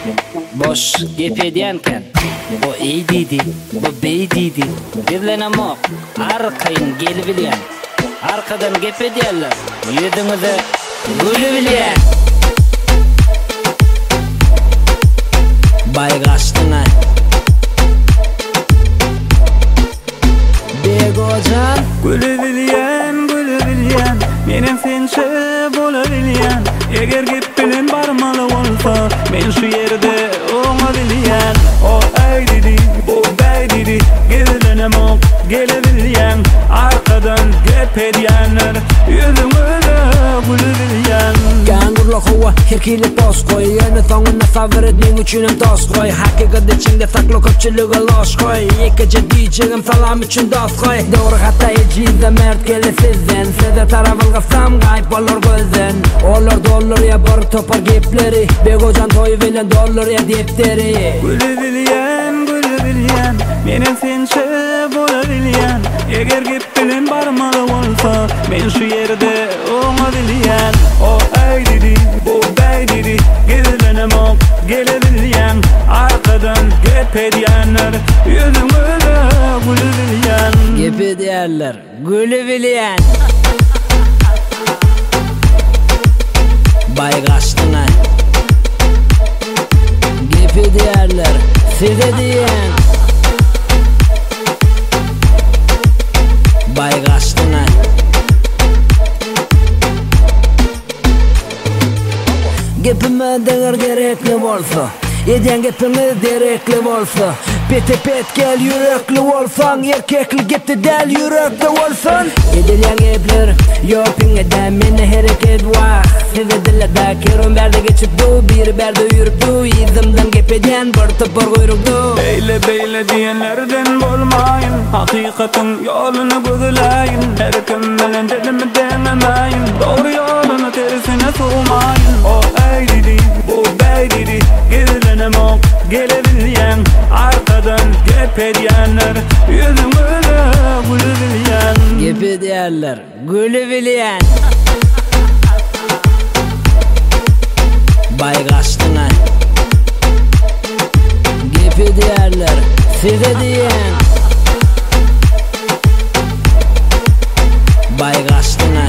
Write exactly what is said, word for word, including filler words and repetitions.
boş gep ediyanken o iyi dedi, o bey dedi. Birlenemok, arkayın gelip bilyen. Arkadan gep ediyorlar, yüzünüze gülü bilyen. Baygaştına Begocan Gülü bilyen, gülü bilyen, menem sençe bola bilyen. Eger gep bilen barmalı olsa, men şu yerde oňa bilyen. O ay dedi, bu bey dedi, gelenemok, gele bilyen. Arkadan gep edýänler, yüzüňe gülü bilyen. Gangurla hova herkilik boz koy. Ýöne soňuna sabr etmeň üçinem dost koy. Hakykat içinde saklı köpçülüge loş koy. Ýekeje diýjegim salam üçün dost koy. Dogry hatta ejizde mert gele sizden. Size tarafılga sam gaýp bolar gözden. Olar dollar ya bir topar gepleri. Begojan toy bilen dollar ya defteri. Gülü bilyen, gülü bilyen, menem sençe bola bilyen. Eger gep bilen barmaly bolsa, men şu yerde oňa bilyen. O ay dedi, bu bey dedi, gelenemok, gele bilyen. Arkadan gep edýänler, yüzüňe gülü bilyen. gep ediyorlar, gülü bilyen. Baygaştına gep ediyorlar, size diyen. Baygaştına Gepime deger gerekli bolsa, edýän gepimiz derekli bolsa. Pete pet gel yürekli bolsaň, erkekli gepde del yürekli bolsan. Edilýän gepler ýopinge meni hereket wagt. Size dillede kerum berde geçip du, bir berde ýürüp du. Ýyzymdan gep edýän bir topar goýrukdu. Beyle beyle diýenlerden bolmaýyn, hakykatyň ýoluny gözleýin. Her kim bilen dilimi dememäýin, dogry ýoluny tersine sowmaýyn. O ay dedi, bu bey dedi, gelenemok, gele bilyen. Arkadan gep edýänler, yüzüňe gülü bilyen. gep ediyorlar, gülü bilyen. Baygaştına gep ediyorlar, size diyen. Baygaştına